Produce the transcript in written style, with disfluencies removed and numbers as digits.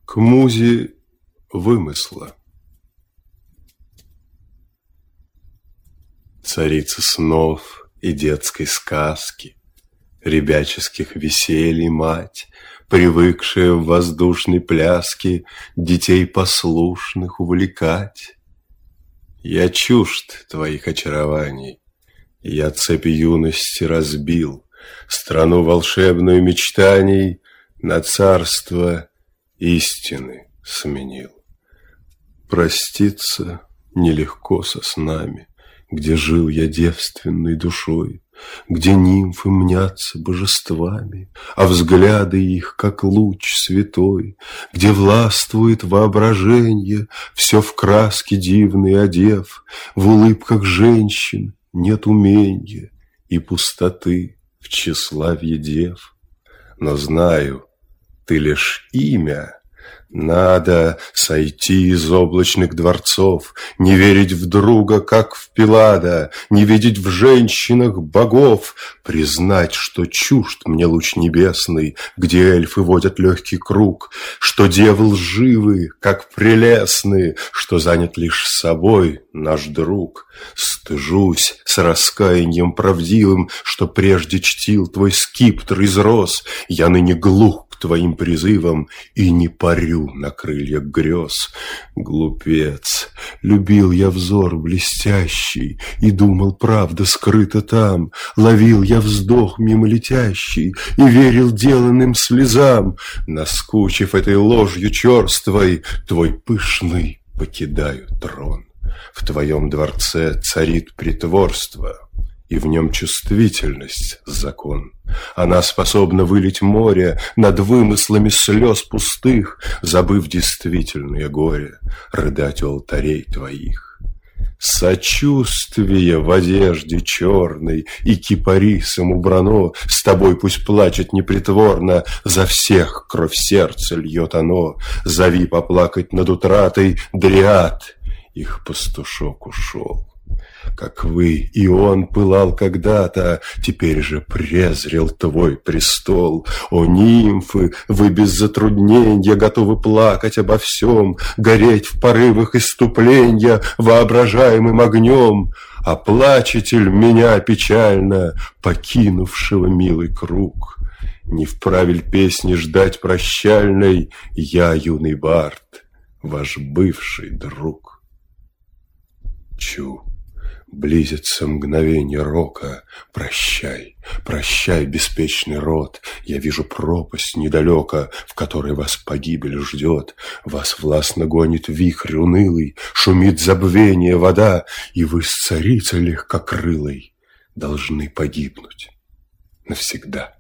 К музе вымысла. Царица снов и детской сказки, ребяческих веселий мать, привыкшая в воздушной пляске детей послушных увлекать. Я чужд твоих очарований, я цепь юности разбил, страну волшебную мечтаний на царство истины сменил. Проститься нелегко со снами, где жил я девственной душой, где нимфы мнятся божествами, а взгляды их, как луч святой, где властвует воображенье, все в краски дивные одев, в улыбках женщин нет уменья и пустоты в тщеславье дев. Но знаю, ты лишь имя. Надо сойти из облачных дворцов, не верить в друга, как в Пилада, не видеть в женщинах богов, признать, что чужд мне луч небесный, где эльфы водят легкий круг, что девы лживы, как прелестны, что занят лишь собой наш друг. Стыжусь с раскаянием правдивым, что прежде чтил твой скиптр из роз, я ныне глух к твоим призывам и не парю на крыльях грез. Глупец, любил я взор блестящий и думал, правда скрыта там, ловил я вздох мимо летящий и верил деланным слезам. Наскучив этой ложью черствой, твой пышный покидаю трон. В твоем дворце царит притворство, и в нем чувствительность закон. Она способна вылить море над вымыслами слез пустых, забыв действительное горе, рыдать у алтарей твоих. Сочувствие в одежде черной и кипарисом убрано, с тобой пусть плачет непритворно, за всех кровь сердца льет оно. Зови поплакать над утратой дриад, их пастушок ушел. Как вы, и он пылал когда-то, теперь же презрел твой престол. О, нимфы, вы без затруднения готовы плакать обо всем, гореть в порывах исступления воображаемым огнем. А плачете ль меня печально, покинувшего милый круг? Не вправе ль песни ждать прощальной я, юный бард, ваш бывший друг? Чу. Близится мгновенье рока. Прощай, прощай, беспечный род. Я вижу пропасть недалеко, в которой вас погибель ждет. Вас властно гонит вихрь унылый, шумит забвение вода, и вы с царицей легкокрылой должны погибнуть навсегда.